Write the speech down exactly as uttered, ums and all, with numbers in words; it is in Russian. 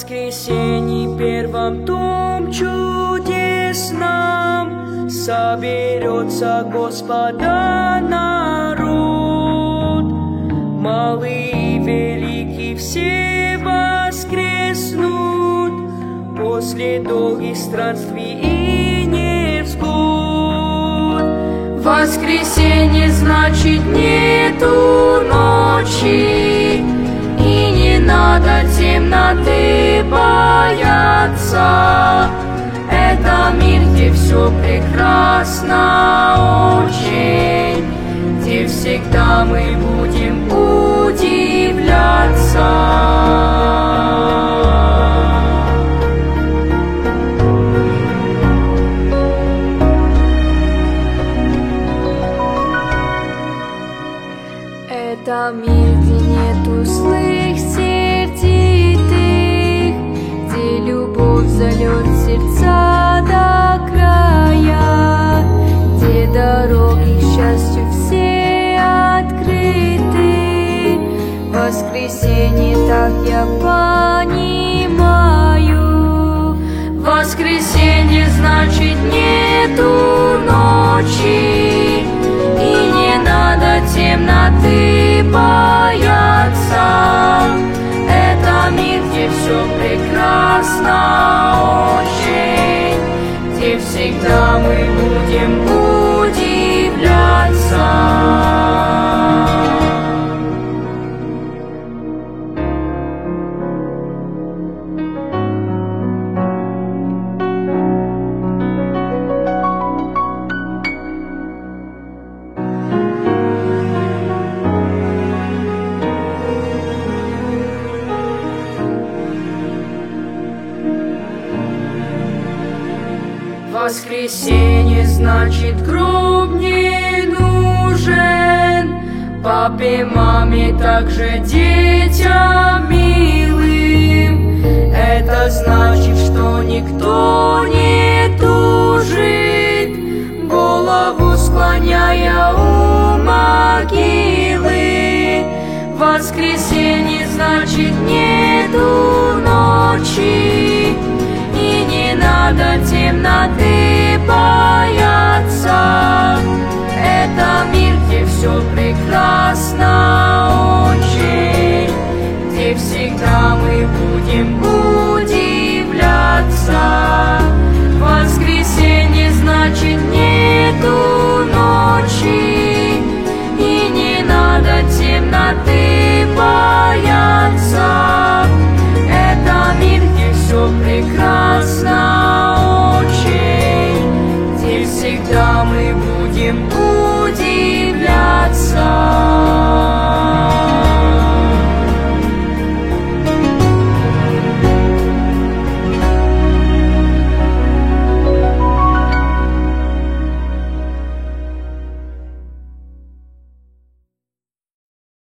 воскресенье первом том чудесном соберется Господа народ. Малый и великий все воскреснут после долгих странствий и невзгод. Воскресенье значит нету ночи, и не надо темноты бояться. Это мир, где все прекрасно очень, где всегда мы будем удивляться. Это мир, где нету злых сердитых, где любовь зальет сердца до края, где дороги к счастью все открыты. Воскресенье, так я понимаю, воскресенье значит нету ночи, и не надо темноты бояться. Это мир, где все прекрасно очень, где всегда мы будем удивляться. Воскресенье значит гроб не нужен папе, маме, также детям милым. Это значит, что никто не тужит, голову склоняя у могилы. Воскресенье значит нету ночи, и не надо темноты бояться.